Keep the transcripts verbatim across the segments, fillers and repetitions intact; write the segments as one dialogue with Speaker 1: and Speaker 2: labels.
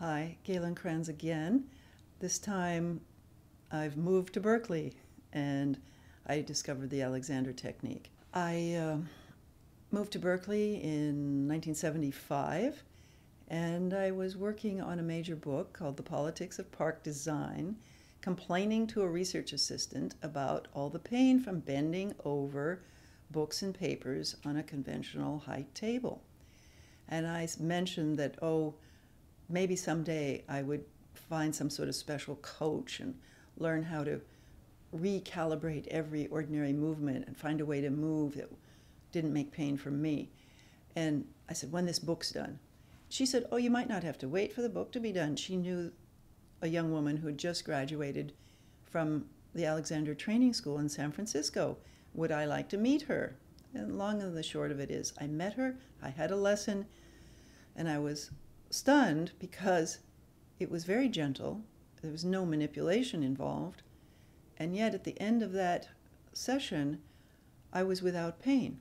Speaker 1: Hi, Galen Kranz again. This time I've moved to Berkeley and I discovered the Alexander Technique. I uh, moved to Berkeley in nineteen seventy-five and I was working on a major book called The Politics of Park Design, complaining to a research assistant about all the pain from bending over books and papers on a conventional height table. And I mentioned that, oh, maybe someday I would find some sort of special coach and learn how to recalibrate every ordinary movement and find a way to move that didn't make pain for me. And I said, when this book's done. She said, oh, you might not have to wait for the book to be done. She knew a young woman who had just graduated from the Alexander Training School in San Francisco. Would I like to meet her? And long and the short of it is, I met her, I had a lesson, and I was stunned because it was very gentle. There was no manipulation involved. And yet at the end of that session, I was without pain.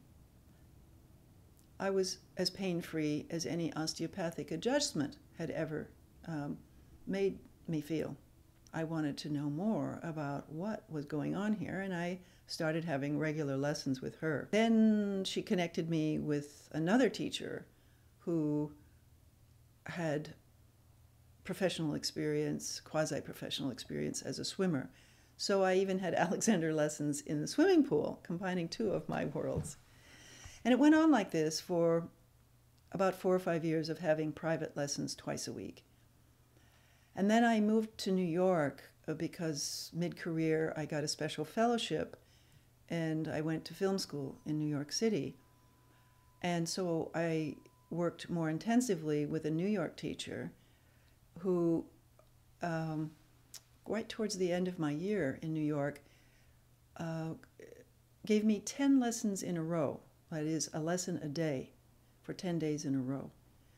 Speaker 1: I was as pain-free as any osteopathic adjustment had ever um, made me feel. I wanted to know more about what was going on here, and I started having regular lessons with her. Then she connected me with another teacher who had professional experience, quasi-professional experience as a swimmer. So I even had Alexander lessons in the swimming pool, combining two of my worlds. And it went on like this for about four or five years of having private lessons twice a week. And then I moved to New York because mid-career I got a special fellowship and I went to film school in New York City. And so I worked more intensively with a New York teacher who, um, right towards the end of my year in New York, uh, gave me ten lessons in a row. That is, a lesson a day for ten days in a row.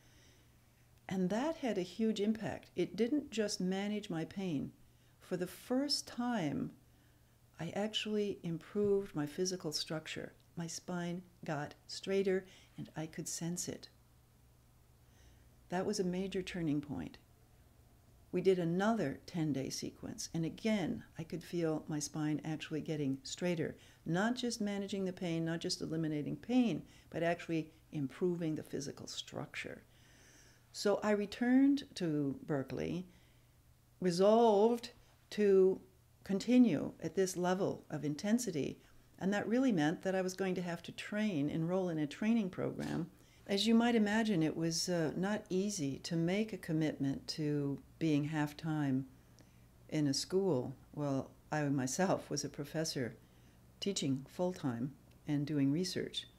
Speaker 1: And that had a huge impact. It didn't just manage my pain. For the first time, I actually improved my physical structure. My spine got straighter and I could sense it. That was a major turning point. We did another ten-day sequence, and again, I could feel my spine actually getting straighter, not just managing the pain, not just eliminating pain, but actually improving the physical structure. So I returned to Berkeley, resolved to continue at this level of intensity, and that really meant that I was going to have to train, enroll in a training program. As you might imagine, it was uh, not easy to make a commitment to being half-time in a school. Well, I myself was a professor teaching full-time and doing research.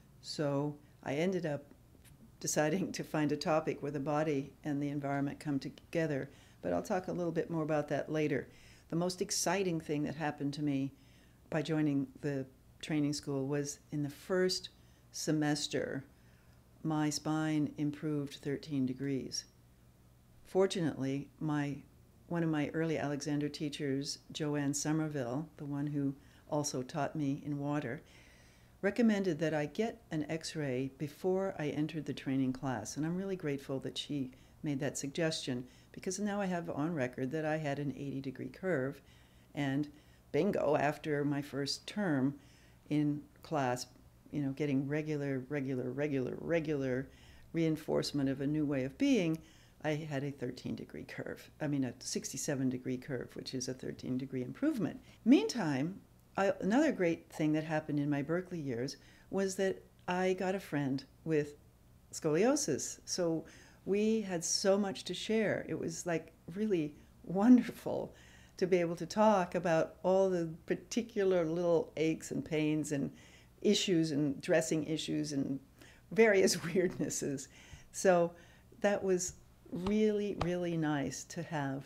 Speaker 1: So I ended up deciding to find a topic where the body and the environment come together. But I'll talk a little bit more about that later. The most exciting thing that happened to me by joining the training school was in the first semester, my spine improved thirteen degrees. Fortunately, my, one of my early Alexander teachers, Joanne Somerville, the one who also taught me in water, recommended that I get an x-ray before I entered the training class. And I'm really grateful that she made that suggestion, because now I have on record that I had an eighty degree curve. And bingo, after my first term in class, you know, getting regular, regular, regular, regular reinforcement of a new way of being, I had a thirteen degree curve. I mean, a sixty-seven degree curve, which is a thirteen degree improvement. Meantime, I, another great thing that happened in my Berkeley years was that I got a friend with scoliosis. So we had so much to share. It was like really wonderful to be able to talk about all the particular little aches and pains and issues and dressing issues and various weirdnesses. So that was really, really nice to have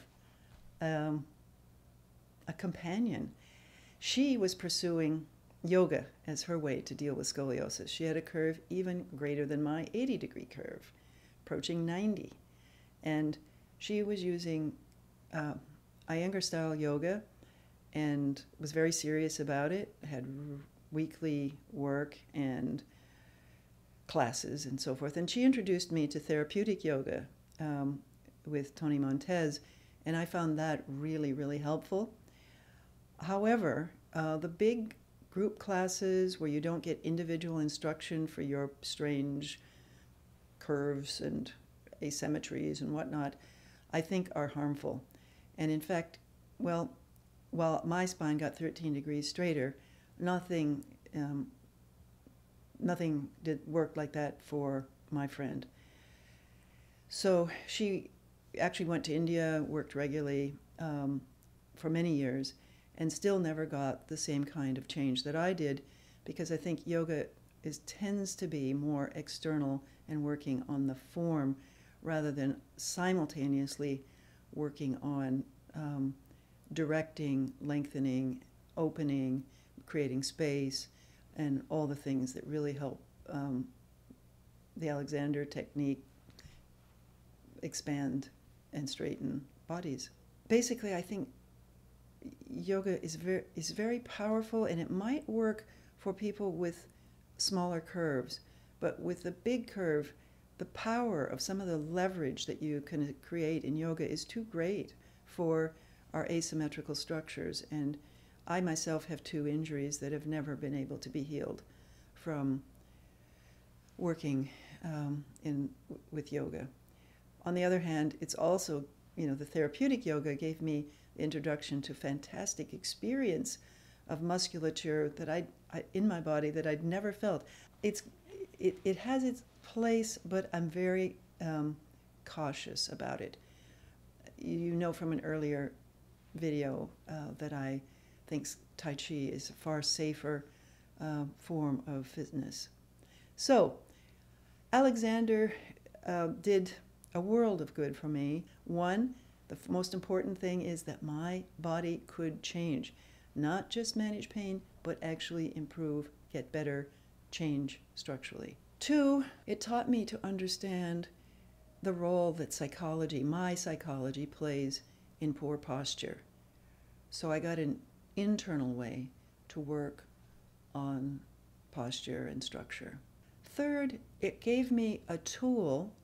Speaker 1: um, a companion. She was pursuing yoga as her way to deal with scoliosis. She had a curve even greater than my eighty degree curve, approaching ninety. And she was using uh, Iyengar style yoga and was very serious about it, had weekly work and classes and so forth. And she introduced me to therapeutic yoga, um, with Tony Montez, and I found that really, really helpful. However, uh, the big group classes where you don't get individual instruction for your strange curves and asymmetries and whatnot, I think are harmful. And in fact, well, while my spine got thirteen degrees straighter, nothing, um, nothing did work like that for my friend. So she actually went to India, worked regularly um, for many years, and still never got the same kind of change that I did, because I think yoga is tends to be more external and working on the form rather than simultaneously working on um, directing, lengthening, opening, creating space, and all the things that really help um, the Alexander technique expand and straighten bodies. Basically, I think yoga is very, is very powerful, and it might work for people with smaller curves, but with the big curve, the power of some of the leverage that you can create in yoga is too great for our asymmetrical structures. And I myself have two injuries that have never been able to be healed from working um, in with yoga. On the other hand, it's also, you know, the therapeutic yoga gave me the introduction to fantastic experience of musculature that I, I in my body that I'd never felt. It's it, it has its place, but I'm very um, cautious about it. You know from an earlier video uh, that I think Tai Chi is a far safer uh, form of fitness. So Alexander uh, did a world of good for me. One, the most important thing is that my body could change, not just manage pain, but actually improve, get better, change structurally. Two, it taught me to understand the role that psychology, my psychology, plays in poor posture. So I got an internal way to work on posture and structure. Third, it gave me a tool,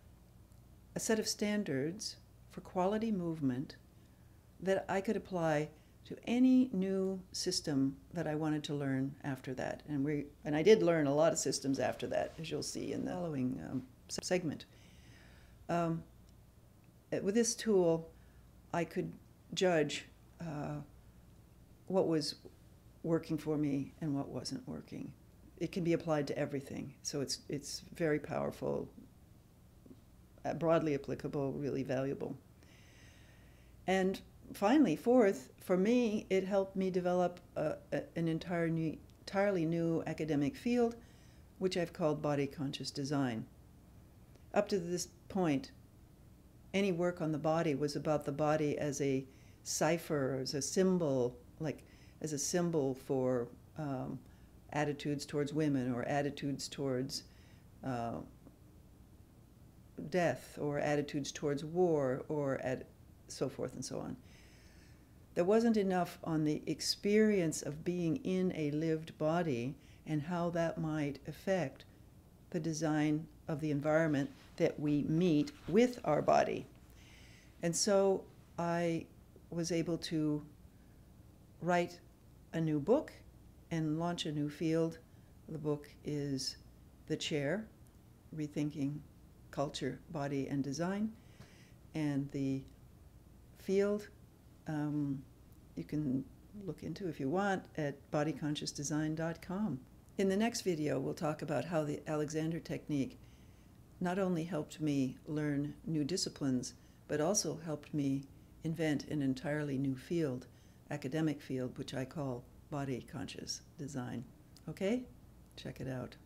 Speaker 1: a set of standards for quality movement that I could apply to any new system that I wanted to learn after that. And we and I did learn a lot of systems after that, as you'll see in the following um, segment. Um, with this tool, I could judge uh, what was working for me and what wasn't working. It can be applied to everything, so it's it's very powerful, uh, broadly applicable, really valuable. And finally, fourth, for me, it helped me develop a, a, an entire new, entirely new academic field, which I've called body conscious design. Up to this point, any work on the body was about the body as a cipher, as a symbol, like as a symbol for um, attitudes towards women, or attitudes towards uh, death, or attitudes towards war, or at so forth and so on. There wasn't enough on the experience of being in a lived body and how that might affect the design of the environment that we meet with our body. And so I was able to write a new book and launch a new field. The book is The Chair, Rethinking Culture, Body, and Design. And the field um, you can look into if you want at body conscious design dot com. In the next video, we'll talk about how the Alexander technique not only helped me learn new disciplines, but also helped me invent an entirely new field, academic field, which I call body conscious design. Okay? Check it out.